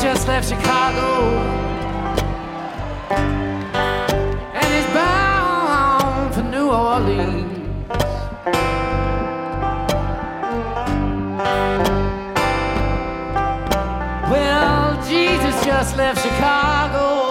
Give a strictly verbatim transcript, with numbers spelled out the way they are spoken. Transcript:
just left Chicago, and he's bound for New Orleans. Well, Jesus just left Chicago,